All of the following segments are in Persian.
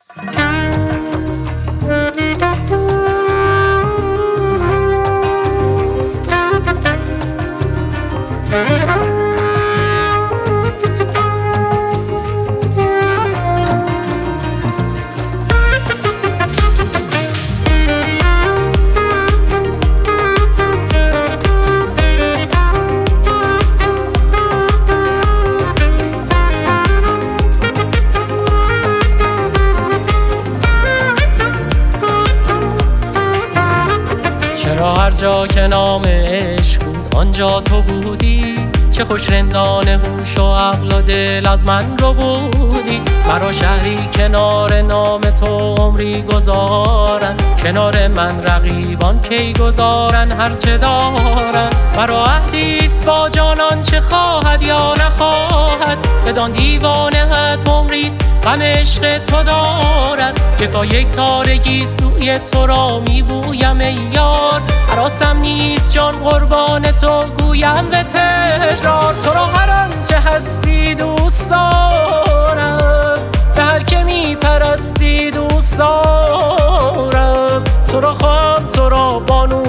چرا هر جا که نام عشق بود آنجا تو بودی؟ چه خوش رندان هوش و عقل و دل از من رو بودی. مرا شهری کنار نام تو عمری گذارن، کنار من رقیبان کی گذارن هرچه دارن. مرا عهدیست با جانان چه خواهد یا نخواهد، بدان دیوانه‌ات عمریست غم عشق تو دارد. یک تارگی سوی تو را میبویم ای یار، هراسم نیست جان قربان تو گویم به تکرار. تو را هر آنچه هستی دوست دارم، به هر که میپرستی دوست دارم. تو را خواهم تو را بانو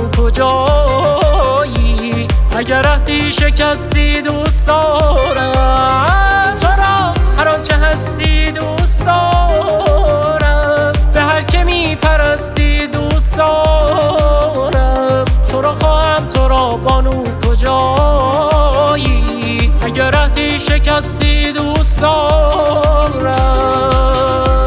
کجایی، اگر عهدی شکستی دوست دارم. تو را هر آنچه هستی دوست دارم، به هر که میپرستی دوست دارم. تو را خواهم تو را بانو کجایی، اگر عهدی شکستی دوست دارم.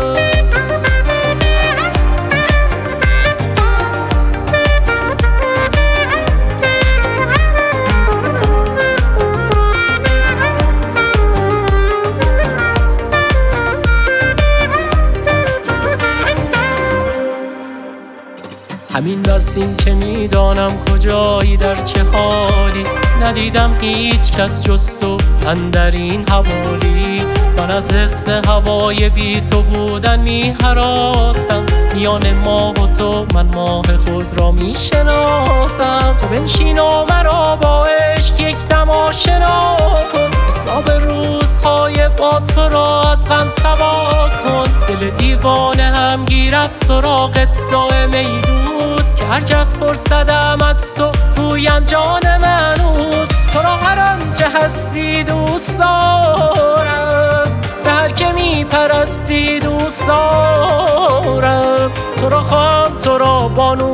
همین بس این که میدانم کجایی در چه حالی، ندیدم هیچ کس جز تو اندر این حوالی. من از حس هوای بی تو بودن می هراسم، میان ماه و تو من ماه خود را می شناسم. تو بنشین و مرا با عشق یک دم آشنا کن، حساب روزهای با تو را از غم سوا کن. دل دیوانه هم گیرد سراغت دائم ای دوست، که هر کس پرسدم از تو گویم جان من اوست. تو را هر آنچه هستی دوست دارم، به هر که میپرستی دوست دارم. تو را خواهم تو را بانو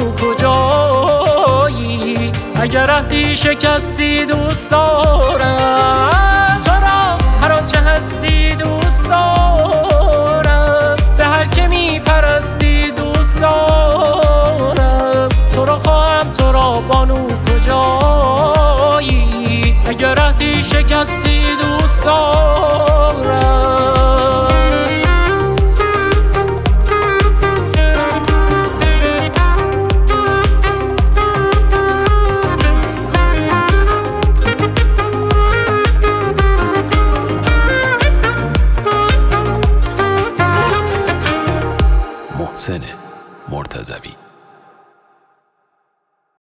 کجایی، اگر عهدی شکستی دوست دارم. تو را هر آنچه هستی دوست دارم، به هر که میپرستی دوست دارم. تو را خواهم تو را بانو کجایی، اگر عهدی شکستی دوست دارم.